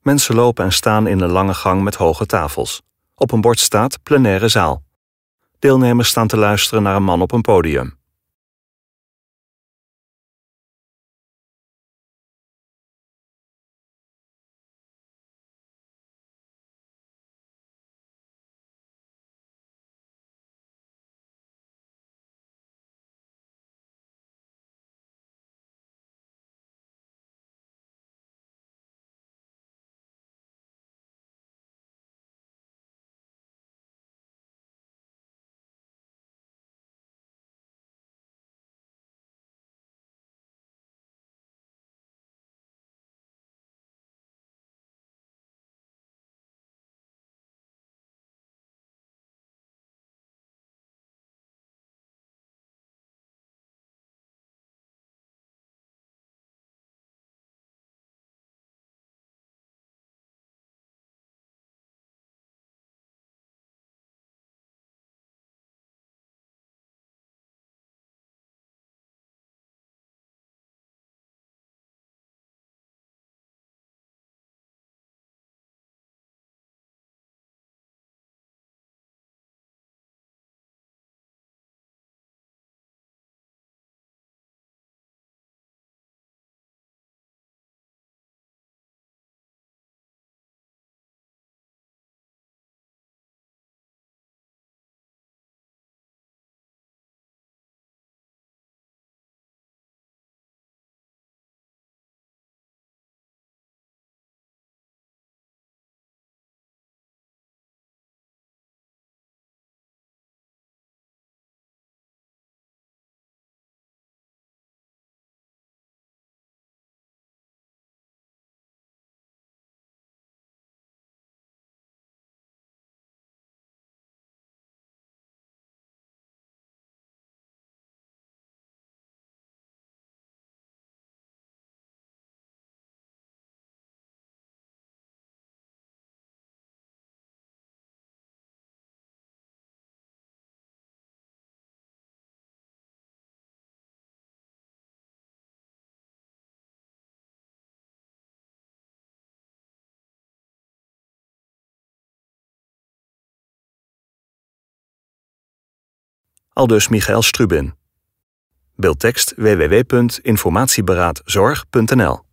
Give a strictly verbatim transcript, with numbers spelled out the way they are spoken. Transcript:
Mensen lopen en staan in een lange gang met hoge tafels. Op een bord staat plenaire zaal. Deelnemers staan te luisteren naar een man op een podium. Aldus Michael Strubin. Beeldtekst w w w punt informatieberaadzorg punt n l